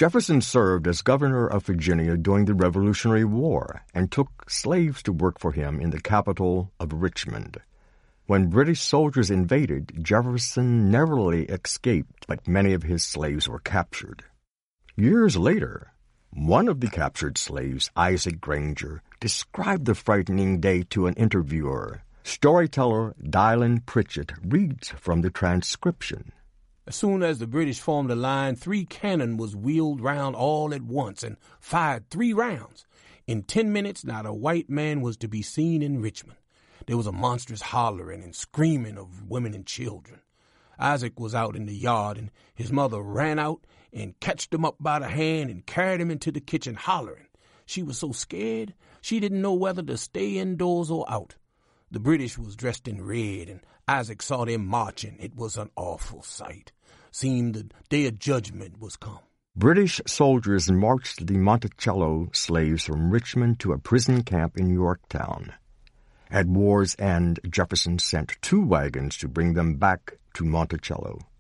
Jefferson served as governor of Virginia during the Revolutionary War and took slaves to work for him in the capital of Richmond. When British soldiers invaded, Jefferson narrowly escaped, but many of his slaves were captured. Years later, one of the captured slaves, Isaac Granger, described the frightening day to an interviewer. Storyteller Dylan Pritchett reads from the transcription. As soon as the British formed a line, 3 cannon was wheeled round all at once and fired 3 rounds. In 10 minutes, not a white man was to be seen in Richmond. There was a monstrous hollering and screaming of women and children. Isaac was out in the yard, and his mother ran out and catched him up by the hand and carried him into the kitchen hollering. She was so scared, she didn't know whether to stay indoors or out. The British was dressed in red, and Isaac saw them marching. It was an awful sight. Seemed the day of judgment was come. British soldiers marched the Monticello slaves from Richmond to a prison camp in Yorktown. At war's end, Jefferson sent 2 wagons to bring them back to Monticello.